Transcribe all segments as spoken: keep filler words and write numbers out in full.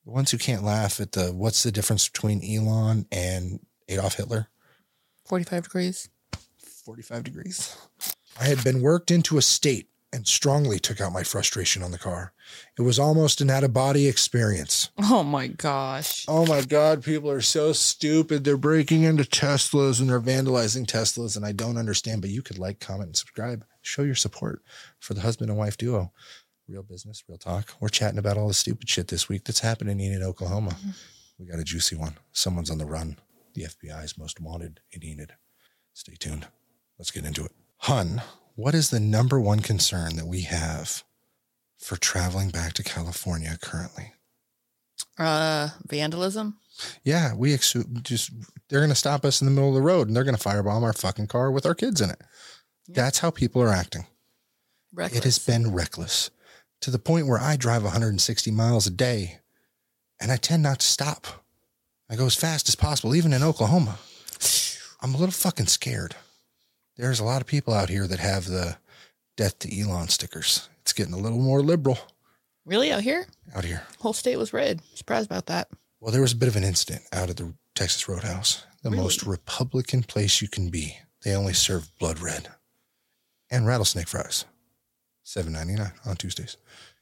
The ones who can't laugh at the, what's the difference between Elon and Adolf Hitler? forty-five degrees. forty-five degrees. I had been worked into a state and strongly took out my frustration on the car. It was almost an out-of-body experience. Oh, my gosh. Oh, my God. People are so stupid. They're breaking into Teslas and they're vandalizing Teslas, and I don't understand. But you could like, comment, and subscribe. Show your support for the husband and wife duo. Real business, real talk. We're chatting about all the stupid shit this week that's happening in Enid, Oklahoma. Mm-hmm. We got a juicy one. Someone's on the run. The F B I's most wanted in Enid. Stay tuned. Let's get into it. Hun, what is the number one concern that we have for traveling back to California currently? Uh, vandalism? Yeah, we ex- just, they're going to stop us in the middle of the road and they're going to firebomb our fucking car with our kids in it. Yeah. That's how people are acting. Reckless. It has been reckless to the point where I drive one hundred sixty miles a day and I tend not to stop. I go as fast as possible, even in Oklahoma. I'm a little fucking scared. There's a lot of people out here that have the death to Elon stickers. It's getting a little more liberal. Really? Out here? Out here. Whole state was red. Surprised about that. Well, there was a bit of an incident out at the Texas Roadhouse. The really? most Republican place you can be. They only serve blood red and rattlesnake fries. seven ninety-nine on Tuesdays.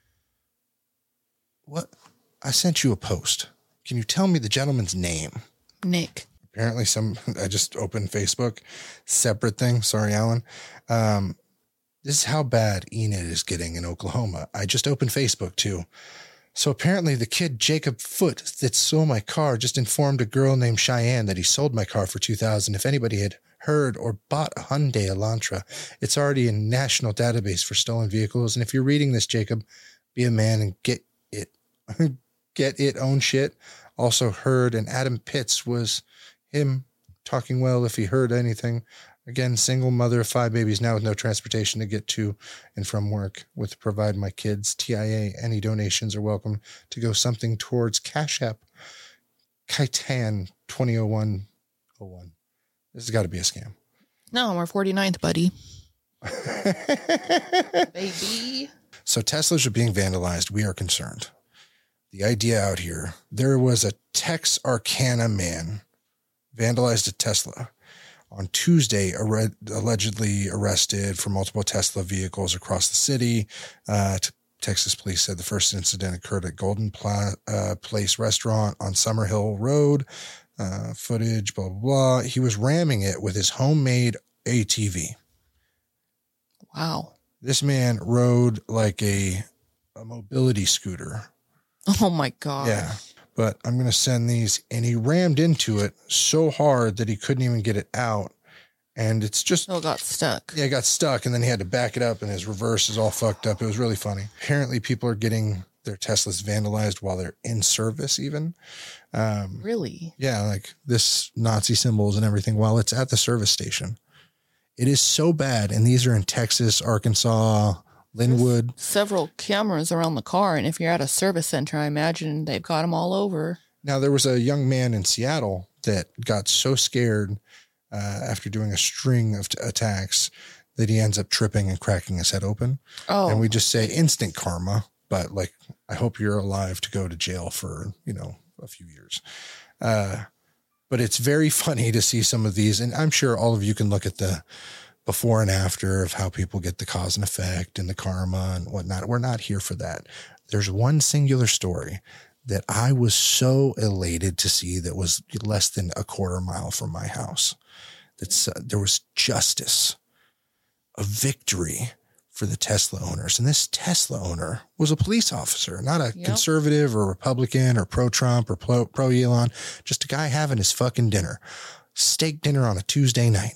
What? I sent you a post. Can you tell me the gentleman's name? Nick. Apparently some, I just opened Facebook, separate thing. Sorry, Alan. Um, this is how bad Enid is getting in Oklahoma. I just opened Facebook too. So apparently the kid, Jacob Foote, that stole my car just informed a girl named Cheyenne that he sold my car for two thousand dollars. If anybody had heard or bought a Hyundai Elantra, it's already a national database for stolen vehicles. And if you're reading this, Jacob, be a man and get it, get it own shit. Also heard, and Adam Pitts was him talking well if he heard anything. Again, single mother of five babies now with no transportation to get to and from work with provide my kids T I A. Any donations are welcome to go something towards Cash App. Kaitan twenty oh one oh one. This has got to be a scam. No, we're forty-ninth, buddy. Baby. So Teslas are being vandalized. We are concerned. The idea out here, there was a Texarkana man vandalized a Tesla on Tuesday, ar- allegedly arrested for multiple Tesla vehicles across the city. Uh, t- Texas police said the first incident occurred at Golden Pla- uh, Place Restaurant on Summerhill Road. Uh, footage, blah, blah, blah. He was ramming it with his homemade A T V. Wow. This man rode like a, a mobility scooter. Oh my God. Yeah. But I'm going to send these, and he rammed into it so hard that he couldn't even get it out. And it's just, oh, it got stuck. Yeah, it got stuck, and then he had to back it up, and his reverse is all fucked up. It was really funny. Apparently people are getting their Teslas vandalized while they're in service even. Um, really? Yeah, like this Nazi symbols and everything while it's at the service station. It is so bad, and these are in Texas, Arkansas, Linwood. There's several cameras around the car, and if you're at a service center, I imagine they've got them all over. Now, there was a young man in Seattle that got so scared uh, after doing a string of t- attacks that he ends up tripping and cracking his head open. Oh. And we just say instant karma, but like, I hope you're alive to go to jail for, you know, a few years. Uh, but it's very funny to see some of these, and I'm sure all of you can look at the before and after of how people get the cause and effect and the karma and whatnot. We're not here for that. There's one singular story that I was so elated to see that was less than a quarter mile from my house. That's uh, there was justice, a victory for the Tesla owners. And this Tesla owner was a police officer, not a yep. conservative or Republican or pro-Trump or pro, pro-Elon, just a guy having his fucking dinner, steak dinner on a Tuesday night.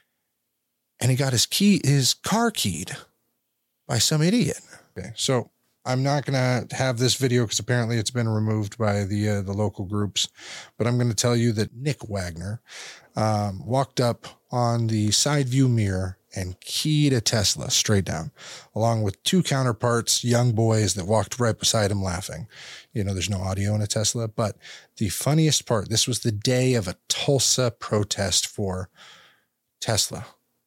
And he got his key, his car keyed by some idiot. Okay. So I'm not going to have this video because apparently it's been removed by the, uh, the local groups, but I'm going to tell you that Nick Wagner, um, walked up on the side view mirror and keyed a Tesla straight down, along with two counterparts, young boys that walked right beside him laughing. You know, there's no audio in a Tesla, but the funniest part, this was the day of a Tulsa protest for Tesla.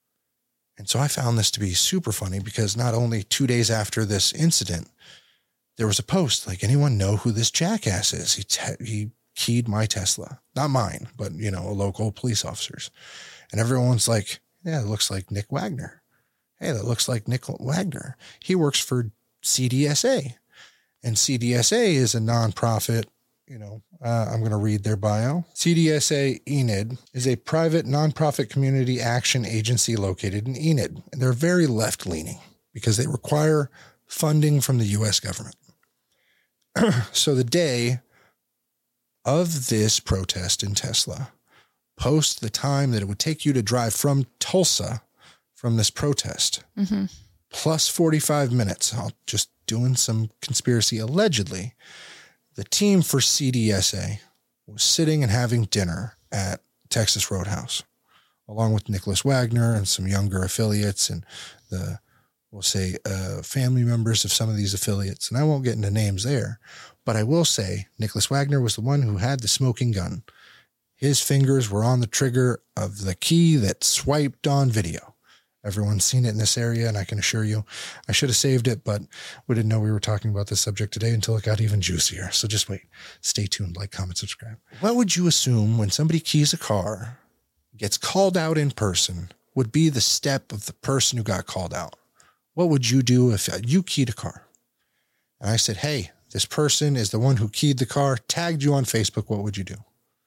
And so I found this to be super funny because not only two days after this incident, there was a post like, anyone know who this jackass is? He, te- he keyed my Tesla, not mine, but you know, a local police officers. And everyone's like, yeah, it looks like Nick Wagner. Hey, that looks like Nick Wagner. He works for C D S A, and C D S A is a nonprofit. You know, uh, I'm going to read their bio. C D S A Enid is a private nonprofit community action agency located in Enid. And they're very left leaning because they require funding from the U S government. So the day of this protest in Tesla, post the time that it would take you to drive from Tulsa from this protest, mm-hmm. plus forty-five minutes. I'll just doing some conspiracy allegedly. The team for C D S A was sitting and having dinner at Texas Roadhouse, along with Nicholas Wagner and some younger affiliates and the, we'll say, uh, family members of some of these affiliates. And I won't get into names there, but I will say Nicholas Wagner was the one who had the smoking gun. His fingers were on the trigger of the key that swiped on video. Everyone's seen it in this area, and I can assure you, I should have saved it, but we didn't know we were talking about this subject today until it got even juicier. So just wait. Stay tuned, like, comment, subscribe. What would you assume when somebody keys a car, gets called out in person, would be the step of the person who got called out? What would you do if you keyed a car? And I said, hey, this person is the one who keyed the car, tagged you on Facebook. What would you do?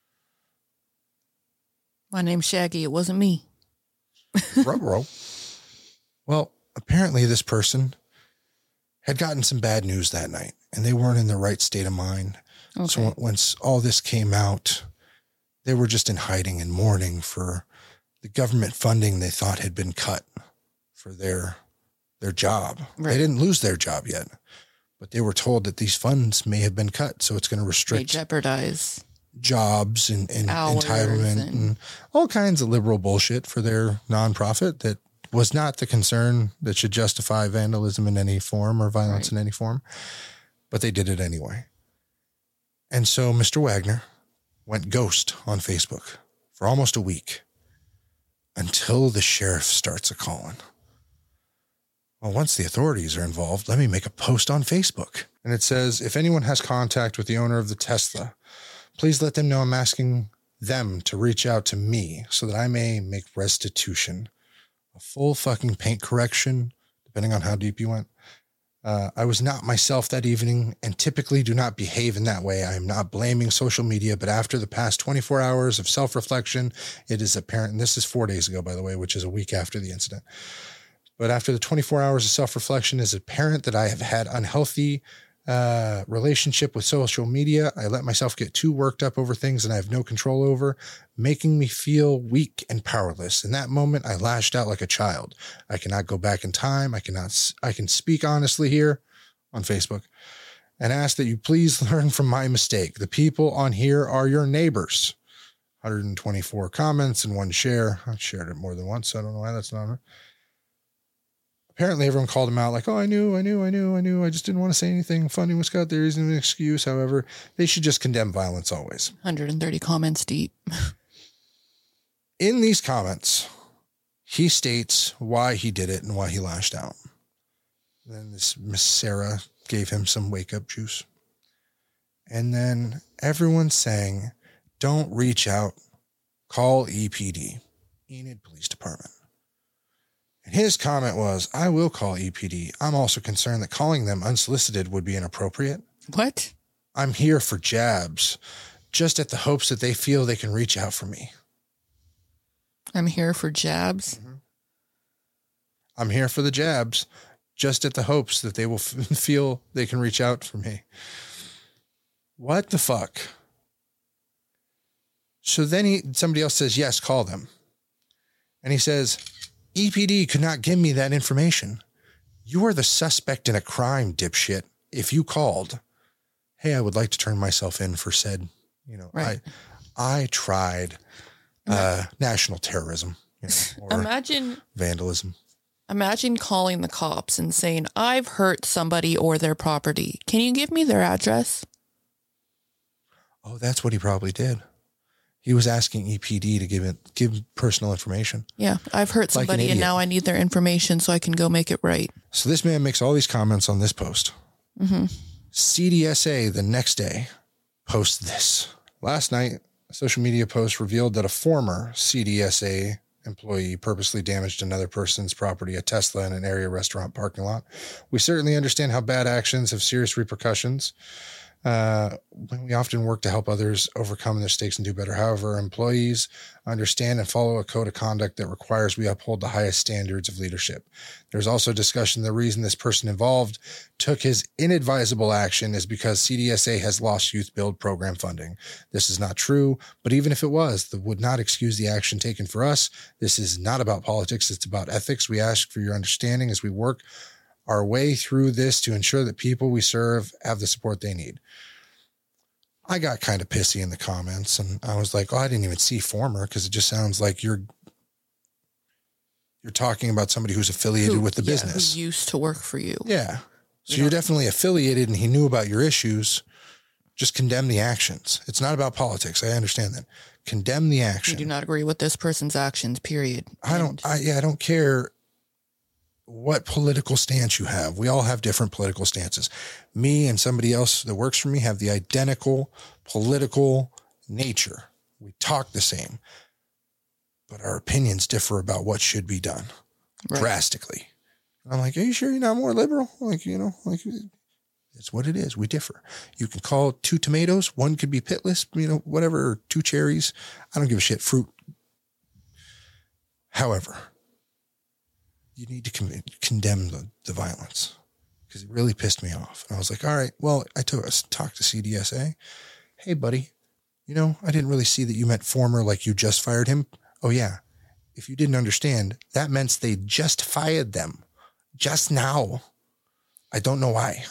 My name's Shaggy. It wasn't me. Ruh-roh. Well, apparently this person had gotten some bad news that night, and they weren't in the right state of mind. Okay. So once all this came out, they were just in hiding and mourning for the government funding they thought had been cut for their their job. Right. They didn't lose their job yet, but they were told that these funds may have been cut, so it's going to restrict they jeopardize jobs and, and entitlement and, and all kinds of liberal bullshit for their nonprofit that was not the concern that should justify vandalism in any form or violence right. in any form, but they did it anyway. And so Mister Wagner went ghost on Facebook for almost a week until the sheriff starts a calling. Well, once the authorities are involved, let me make a post on Facebook. And it says, if anyone has contact with the owner of the Tesla, please let them know I'm asking them to reach out to me so that I may make restitution. A full fucking paint correction, depending on how deep you went. Uh, I was not myself that evening and typically do not behave in that way. I am not blaming social media, but after the past twenty-four hours of self-reflection, it is apparent, and this is four days ago, by the way, which is a week after the incident. But after the twenty-four hours of self-reflection, it is apparent that I have had unhealthy uh, relationship with social media. I let myself get too worked up over things and I have no control over, making me feel weak and powerless. In that moment, I lashed out like a child. I cannot go back in time. I cannot, I can speak honestly here on Facebook and ask that you please learn from my mistake. The people on here are your neighbors. one hundred twenty-four comments and one share. I shared it more than once, so I don't know why that's not. Apparently everyone called him out like, oh, I knew, I knew, I knew, I knew. I just didn't want to say anything funny was got there isn't an excuse. However, they should just condemn violence always. one hundred thirty comments deep. In these comments, he states why he did it and why he lashed out. Then this Miss Sarah gave him some wake up juice. And then everyone's saying, don't reach out, call E P D, Enid Police Department. And his comment was, I will call E P D. I'm also concerned that calling them unsolicited would be inappropriate. What? I'm here for jabs, just at the hopes that they feel they can reach out for me. I'm here for jabs? Mm-hmm. I'm here for the jabs, just at the hopes that they will f- feel they can reach out for me. What the fuck? So then he, somebody else says, yes, call them. And he says, E P D could not give me that information. You are the suspect in a crime, dipshit. If you called, hey, I would like to turn myself in for said, you know, right. I, I tried uh, national terrorism, you know, or imagine vandalism. Imagine calling the cops and saying, I've hurt somebody or their property. Can you give me their address? Oh, that's what he probably did. He was asking E P D to give it, give personal information. Yeah, I've hurt somebody like and now I need their information so I can go make it right. So this man makes all these comments on this post. Mm-hmm. C D S A the next day posts this. Last night, a social media post revealed that a former C D S A employee purposely damaged another person's property, a Tesla in an area restaurant parking lot. We certainly understand how bad actions have serious repercussions. Uh, when we often work to help others overcome their mistakes and do better. However, employees understand and follow a code of conduct that requires we uphold the highest standards of leadership. There's also discussion the reason this person involved took his inadvisable action is because C D S A has lost youth build program funding. This is not true, but even if it was, that would not excuse the action taken for us. This is not about politics. It's about ethics. We ask for your understanding as we work our way through this to ensure that people we serve have the support they need. I got kind of pissy in the comments and I was like, oh, I didn't even see former because it just sounds like you're you're talking about somebody who's affiliated Who, with the yeah, business. Who used to work for you. Yeah. So You you're know. definitely affiliated and he knew about your issues. Just condemn the actions. It's not about politics. I understand that. Condemn the You action. do not agree with this person's actions, period. I don't, I, yeah, I don't care what political stance you have. We all have different political stances. Me and somebody else that works for me have the identical political nature. We talk the same, but our opinions differ about what should be done Right. drastically. I'm like, are you sure you're not more liberal? Like, you know, like it's what it is. We differ. You can call two tomatoes. One could be pitless, you know, whatever, or two cherries. I don't give a shit. Fruit. However, you need to con- condemn the, the violence because it really pissed me off. And I was like, all right, well, I took us talked to C D S A. Hey, buddy, you know, I didn't really see that you meant former, like you just fired him. Oh, yeah. If you didn't understand, that meant they just fired them just now. I don't know why.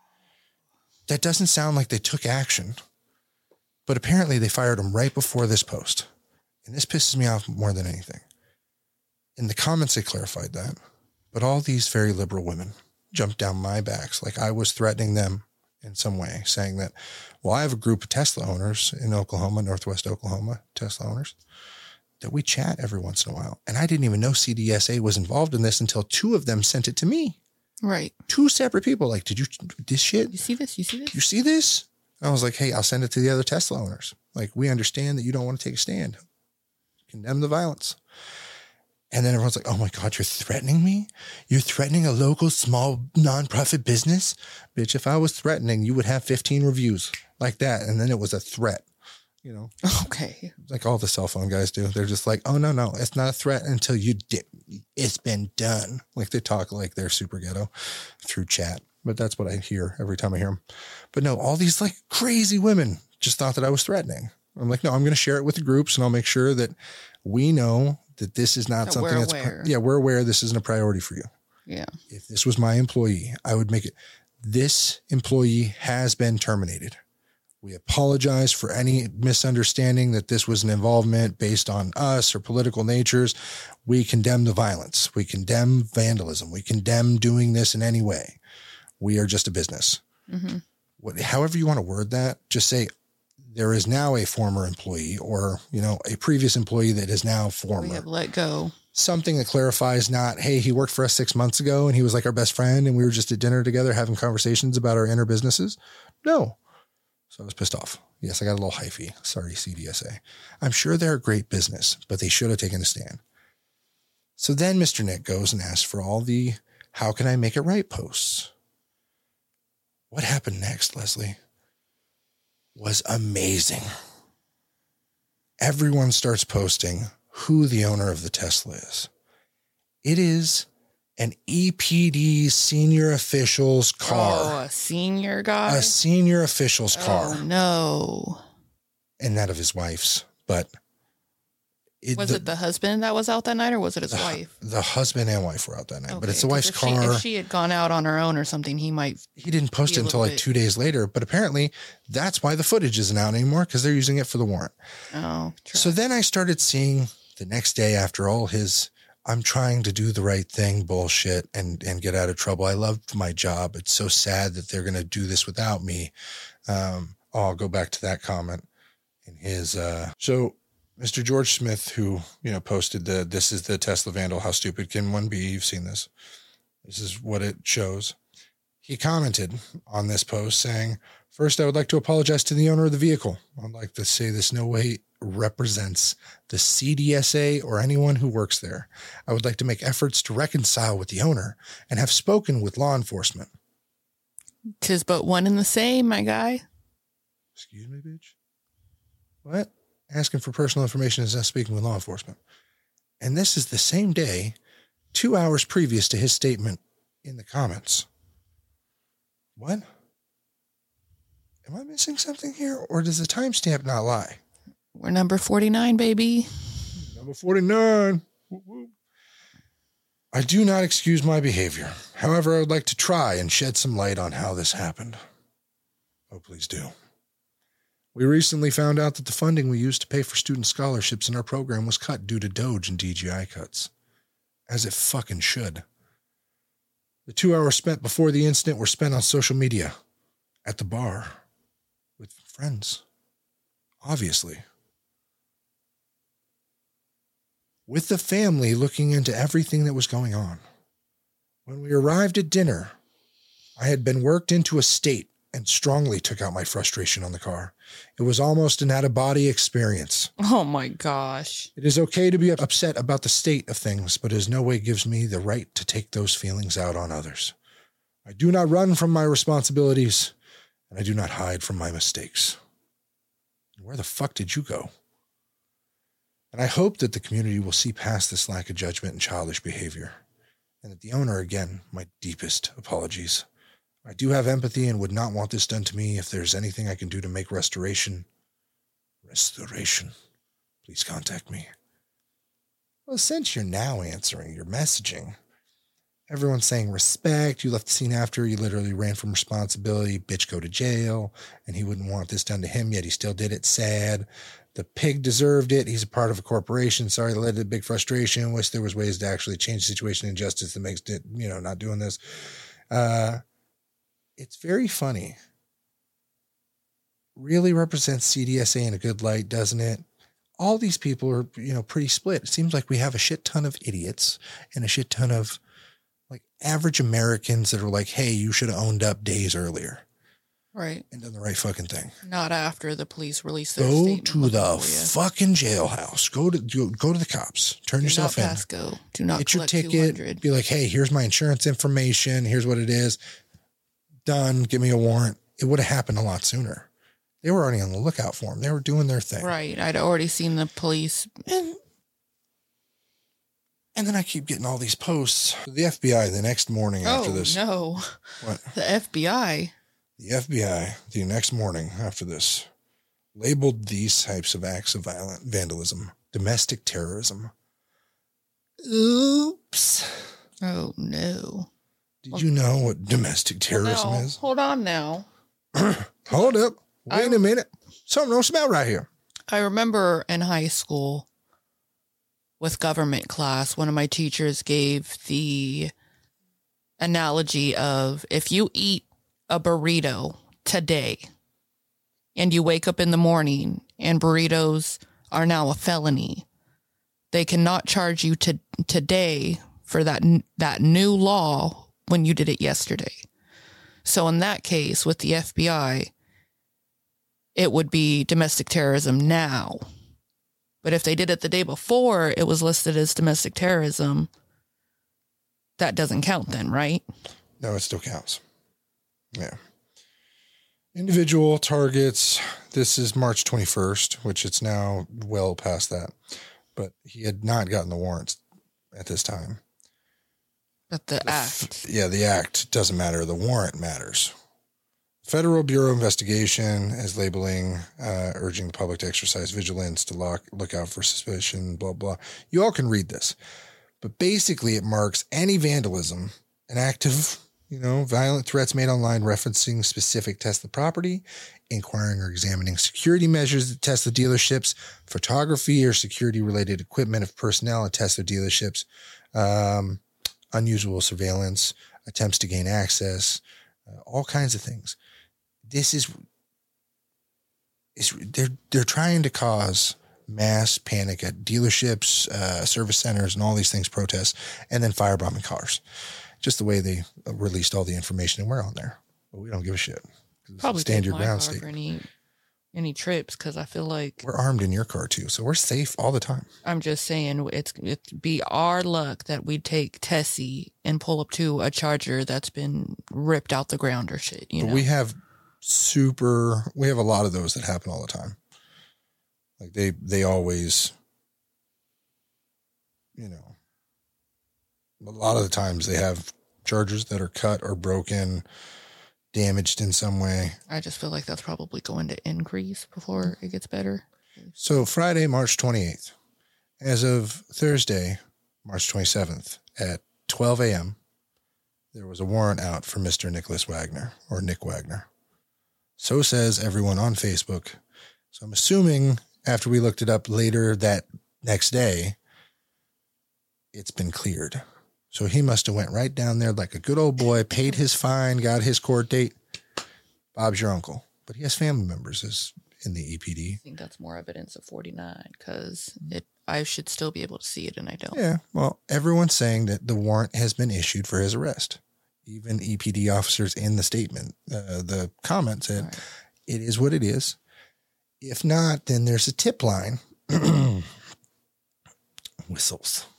That doesn't sound like they took action, but apparently they fired him right before this post. And this pisses me off more than anything. In the comments, they clarified that, but all these very liberal women jumped down my backs like I was threatening them in some way, saying that, well, I have a group of Tesla owners in Oklahoma, Northwest Oklahoma, Tesla owners, that we chat every once in a while. And I didn't even know C D S A was involved in this until two of them sent it to me. Right. Two separate people. Like, did you, this shit? You see this? You see this? You see this? I was like, hey, I'll send it to the other Tesla owners. Like, we understand that you don't want to take a stand. Condemn the violence. And then everyone's like, oh my God, you're threatening me? You're threatening a local small nonprofit business? Bitch, if I was threatening, you would have fifteen reviews like that. And then it was a threat, you know, Okay. like all the cell phone guys do. They're just like, oh, no, no, it's not a threat until you did. It's been done. Like they talk like they're super ghetto through chat. But that's what I hear every time I hear them. But no, all these like crazy women just thought that I was threatening. I'm like, no, I'm going to share it with the groups and I'll make sure that we know that this is not That something we're that's, aware. yeah, we're aware this isn't a priority for you. Yeah. If this was my employee, I would make it, this employee has been terminated. We apologize for any misunderstanding that this was an involvement based on us or political natures. We condemn the violence. We condemn vandalism. We condemn doing this in any way. We are just a business. Mm-hmm. What, however you want to word that, just say there is now a former employee or, you know, a previous employee that is now former. We have let go. Something that clarifies not, hey, he worked for us six months ago and he was like our best friend and we were just at dinner together having conversations about our inner businesses. No. So I was pissed off. Yes, I got a little hyphy. Sorry, C D S A. I'm sure they're a great business, but they should have taken a stand. So then Mister Nick goes and asks for all the how can I make it right posts. What happened next, Leslie, was amazing. Everyone starts posting who the owner of the Tesla is. It is an E P D senior official's car. Oh, a senior guy? A senior official's car. Oh, no. And that of his wife's. But it, Was the, it the husband that was out that night or was it his the, wife? The husband and wife were out that night. Okay, but it's the 'cause wife's if car. She, if she had gone out on her own or something, he might. He didn't post be it a until little like bit- two days later. But apparently that's why the footage isn't out anymore because they're using it for the warrant. Oh, true. So then I started seeing the next day after all his, I'm trying to do the right thing bullshit and, and get out of trouble. I loved my job. It's so sad that they're going to do this without me. Um, oh, I'll go back to that comment in his, uh, so Mister George Smith, who, you know, posted the, this is the Tesla vandal. How stupid can one be? You've seen this. This is what it shows. He commented on this post saying, "First, I would like to apologize to the owner of the vehicle. I'd like to say this no way represents the C D S A or anyone who works there. I would like to make efforts to reconcile with the owner and have spoken with law enforcement." 'Tis but one and the same, my guy. Excuse me, bitch? What? Asking for personal information is not speaking with law enforcement. And this is the same day, two hours previous to his statement in the comments. What? Am I missing something here, or does the timestamp not lie? We're number forty-nine, baby. Number forty-nine. Whoop, whoop. I do not excuse my behavior. However, I would like to try and shed some light on how this happened. Oh, please do. We recently found out that the funding we used to pay for student scholarships in our program was cut due to Doge and D G I cuts. As it fucking should. The two hours spent before the incident were spent on social media, at the bar, with friends, obviously. With the family looking into everything that was going on. When we arrived at dinner, I had been worked into a state and strongly took out my frustration on the car. It was almost an out-of-body experience. Oh my gosh. It is okay to be upset about the state of things, but it in no way gives me the right to take those feelings out on others. I do not run from my responsibilities, and I do not hide from my mistakes. Where the fuck did you go? And I hope that the community will see past this lack of judgment and childish behavior, and that the owner, again, my deepest apologies. I do have empathy and would not want this done to me. If there's anything I can do to make restoration, restoration, please contact me. Well, since you're now answering your messaging, everyone's saying respect, you left the scene after, you literally ran from responsibility, bitch, go to jail, and he wouldn't want this done to him, yet he still did it, sad. The pig deserved it. He's a part of a corporation. Sorry that led to big frustration. Wish there was ways to actually change the situation and justice that makes it, you know, not doing this. Uh, It's very funny. Really represents C D S A in a good light, doesn't it? All these people are, you know, pretty split. It seems like we have a shit ton of idiots and a shit ton of like average Americans that are like, hey, you should have owned up days earlier. Right. And done the right fucking thing. Not after the police release their Go statement. to the fucking jailhouse. Go to go to the cops. Turn Do yourself not in. pass go. Do not Get your collect ticket. two hundred. Be like, hey, here's my insurance information. Here's what it is. Done. Give me a warrant. It would have happened a lot sooner. They were already on the lookout for him. They were doing their thing. Right. I'd already seen the police. And, and then I keep getting all these posts. The F B I the next morning after oh, this. no. What? The F B I. The F B I the next morning after this labeled these types of acts of violent vandalism, domestic terrorism. Oops. Oh, no. Did you know what domestic terrorism now, is? Hold on now. Hold up. Wait I, a minute. Something don't smell right here. I remember in high school with government class, one of my teachers gave the analogy of if you eat a burrito today and you wake up in the morning and burritos are now a felony, they cannot charge you to today for that, that new law when you did it yesterday. So in that case, with the F B I, it would be domestic terrorism now. But if they did it the day before it was listed as domestic terrorism, that doesn't count then, right? No, it still counts. Yeah. Individual targets. This is March twenty-first, which it's now well past that. But he had not gotten the warrants at this time. But the act. Yeah, the act doesn't matter. The warrant matters. Federal Bureau of Investigation is labeling, uh, urging the public to exercise vigilance, to lock, look out for suspicion, blah, blah. You all can read this. But basically, it marks any vandalism, an act of, you know, violent threats made online referencing specific test of property, inquiring or examining security measures that test the dealerships, photography or security-related equipment of personnel and test their dealerships, um, unusual surveillance, attempts to gain access, uh, all kinds of things. This is, is they're they're trying to cause mass panic at dealerships, uh, service centers, and all these things, protests, and then firebombing cars. Just the way they released all the information and we're on there. But we don't give a shit. Probably stand take your my ground car state. for any, any trips because I feel like We're armed in your car too, so we're safe all the time. I'm just saying it's it'd be our luck that we take Tessie and pull up to a Charger that's been ripped out the ground or shit. You But know, we have super, we have a lot of those that happen all the time. Like they, they always, you know, a lot of the times they have Chargers that are cut or broken, damaged in some way. I just feel like that's probably going to increase before it gets better. So Friday, March twenty-eighth, as of Thursday, March twenty-seventh at twelve a.m., there was a warrant out for Mister Nicholas Wagner or Nick Wagner. So says everyone on Facebook. So I'm assuming after we looked it up later that next day, it's been cleared. So he must have went right down there like a good old boy, paid his fine, got his court date. Bob's your uncle. But he has family members as in the E P D. I think that's more evidence of forty-nine because it. I should still be able to see it, and I don't. Yeah, well, everyone's saying that the warrant has been issued for his arrest. Even E P D officers in the statement, uh, the comment said, right. It is what it is. If not, then there's a tip line. Whistles.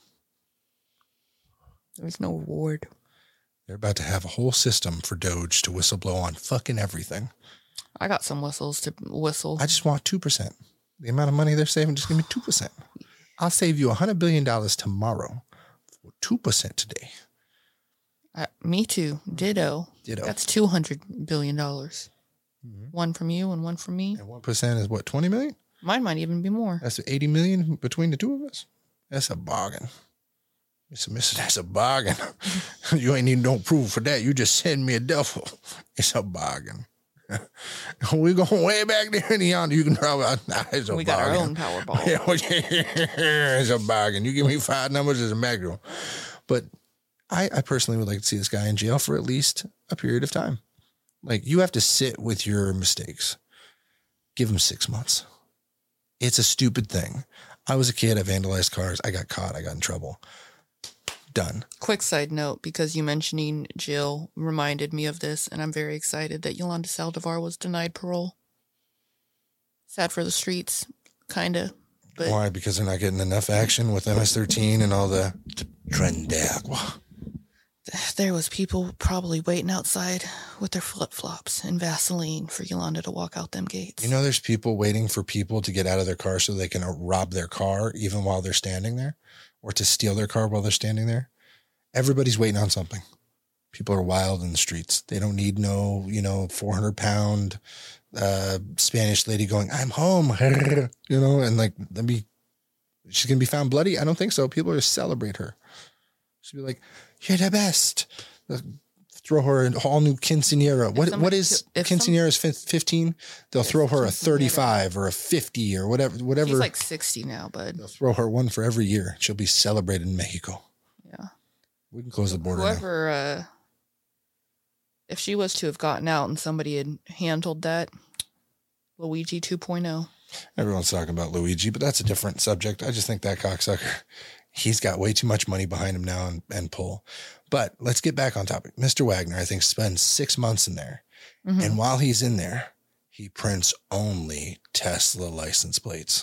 There's no reward. They're about to have a whole system for Doge to whistle blow on fucking everything. I got some whistles to whistle. I just want two percent. The amount of money they're saving, just give me two percent. I'll save you one hundred billion dollars tomorrow for two percent today. Uh, me too. Ditto. Ditto. That's two hundred billion dollars. Mm-hmm. One from you and one from me. And one percent is what, twenty million? Mine might even be more. That's eighty million between the two of us. That's a bargain. Mister Mister That's a bargain. You ain't need no proof for that. You just send me a duffel. It's a bargain. We're going way back there in the yonder. You can probably, nah, it's a we bargain. got our own Powerball. It's a bargain. You give me five numbers as a maximum. But I, I personally would like to see this guy in jail for at least a period of time. Like, you have to sit with your mistakes. Give him six months. It's a stupid thing. I was a kid. I vandalized cars. I got caught. I got in trouble. Done. Quick side note, because you mentioning Jill reminded me of this, and I'm very excited that Yolanda Saldivar was denied parole. Sad for the streets, kind of. But why? Because they're not getting enough action with M S thirteen and all the Tren de Agua. There was people probably waiting outside with their flip-flops and Vaseline for Yolanda to walk out them gates. You know, there's people waiting for people to get out of their car so they can rob their car even while they're standing there, or to steal their car while they're standing there. Everybody's waiting on something. People are wild in the streets. They don't need no, you know, four hundred pound uh, Spanish lady going, I'm home, you know, and like, let me, she's going to be found bloody. I don't think so. People are going to celebrate her. She'll be like, you're the best. Throw her an all new quinceanera. What somebody, What is quinceanera's fifteen? They'll throw her a thirty-five or a fifty or whatever. whatever. She's like sixty now, bud. They'll throw her one for every year. She'll be celebrated in Mexico. Yeah. We can close the border Whoever, now. Uh, if she was to have gotten out and somebody had handled that, Luigi two point oh. Everyone's talking about Luigi, but that's a different subject. I just think that cocksucker, he's got way too much money behind him now and, and pull. But let's get back on topic. Mister Wagner, I think, spends six months in there. Mm-hmm. And while he's in there, he prints only Tesla license plates.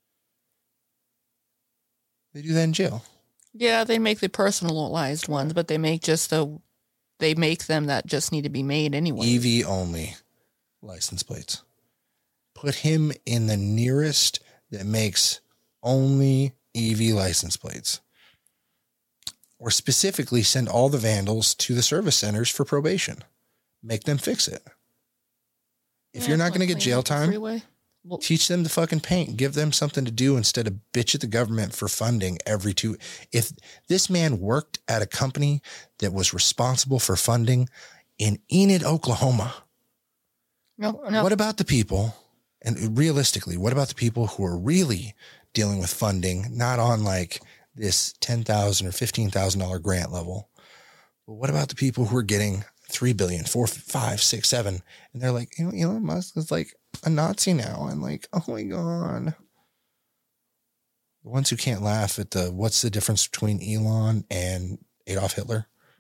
They do that in jail. Yeah, they make the personalized ones, but they make just the, they make them that just need to be made anyway. E V only license plates. Put him in the nearest that makes only E V license plates. Or specifically send all the vandals to the service centers for probation. Make them fix it. If yeah, you're not going to get jail time, well, teach them to fucking paint. Give them something to do instead of bitch at the government for funding every two. If this man worked at a company that was responsible for funding in Enid, Oklahoma, no, no. What about the people, and realistically, what about the people who are really dealing with funding, not on like this ten thousand dollars or fifteen thousand dollars grant level? But what about the people who are getting three billion dollars, four, five, six, seven, and they're like, you know, Elon Musk is like a Nazi now. I'm like, oh my God. The ones who can't laugh at the, what's the difference between Elon and Adolf Hitler?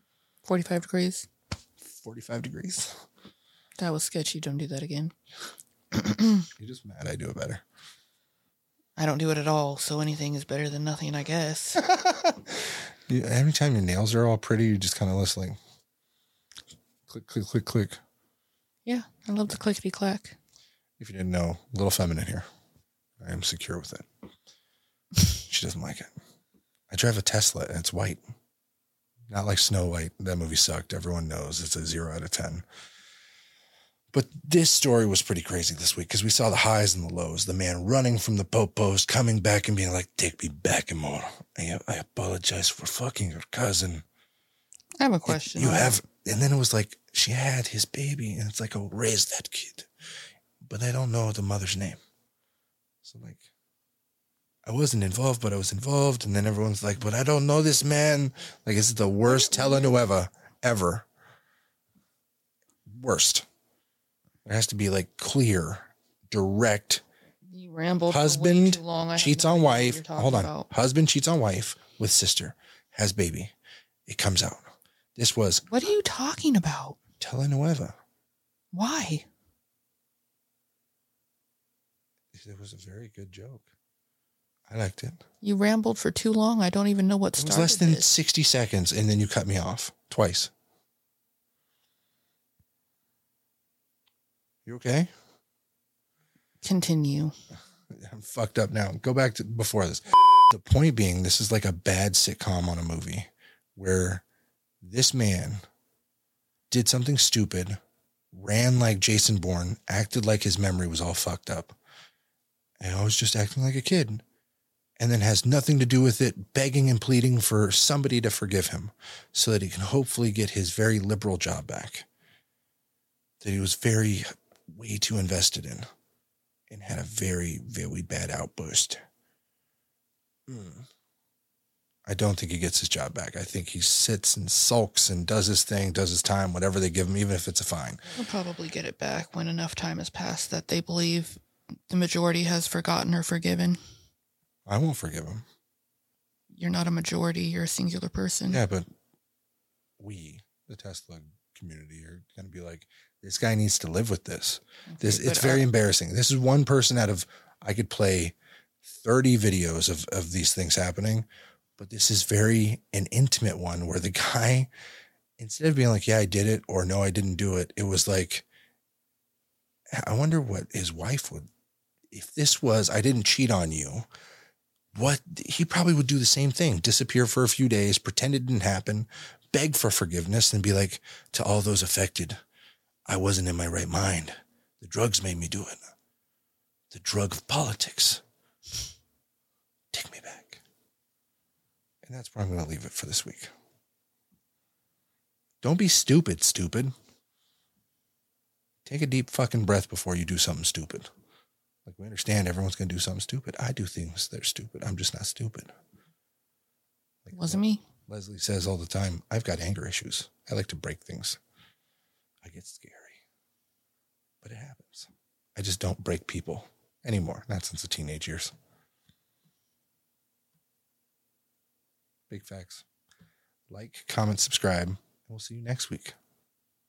forty-five degrees. forty-five degrees. That was sketchy. Don't do that again. You're just mad I do it better. I don't do it at all, so anything is better than nothing, I guess. you, every time your nails are all pretty, you just kind of listen like click, click, click, click. Yeah, I love the clickety clack. If you didn't know, Little Feminine here. I am secure with it. She doesn't like it. I drive a Tesla and it's white. Not like Snow White. That movie sucked. Everyone knows it's a zero out of ten. But this story was pretty crazy this week because we saw the highs and the lows. The man running from the Pope post, coming back and being like, take me back and more. I, I apologize for fucking your cousin. I have a question. You have, and then it was like, she had his baby and it's like, oh, raise that kid. But I don't know the mother's name. So like, I wasn't involved, but I was involved. And then everyone's like, but I don't know this man. Like, it's the worst telenovela ever. Worst. There has to be like clear, direct. You rambled husband for way too long. I cheats no on idea wife. Hold on. About. Husband cheats on wife with sister, has baby. It comes out. This was. What are you talking about? Telenovela. Why? It was a very good joke. I liked it. You rambled for too long. I don't even know what started. It was less than this. sixty seconds, and then you cut me off twice. You okay? Continue. I'm fucked up now. Go back to before this. The point being, this is like a bad sitcom on a movie where this man did something stupid, ran like Jason Bourne, acted like his memory was all fucked up, and I was just acting like a kid, and then has nothing to do with it, begging and pleading for somebody to forgive him so that he can hopefully get his very liberal job back that he was very way too invested in and had a very, very bad outburst. Mm. I don't think he gets his job back. I think he sits and sulks and does his thing, does his time, whatever they give him, even if it's a fine. He'll probably get it back when enough time has passed that they believe the majority has forgotten or forgiven. I won't forgive him. You're not a majority. You're a singular person. Yeah, but we, the Tesla community, are going to be like, this guy needs to live with this. This Okay, it's very I, embarrassing. This is one person out of, I could play thirty videos of, of these things happening, but this is very an intimate one where the guy, instead of being like, yeah, I did it, or no, I didn't do it, it was like, I wonder what his wife would, if this was, I didn't cheat on you, what, he probably would do the same thing, disappear for a few days, pretend it didn't happen, beg for forgiveness, and be like, to all those affected, I wasn't in my right mind. The drugs made me do it. The drug of politics. Take me back. And that's where I'm going to leave it for this week. Don't be stupid, stupid. Take a deep fucking breath before you do something stupid. Like, we understand everyone's going to do something stupid. I do things that are stupid. I'm just not stupid. Like, wasn't me. Leslie says all the time, I've got anger issues. I like to break things. I get scary. But it happens. I just don't break people anymore. Not since the teenage years. Big facts. Like, comment, subscribe, and we'll see you next week.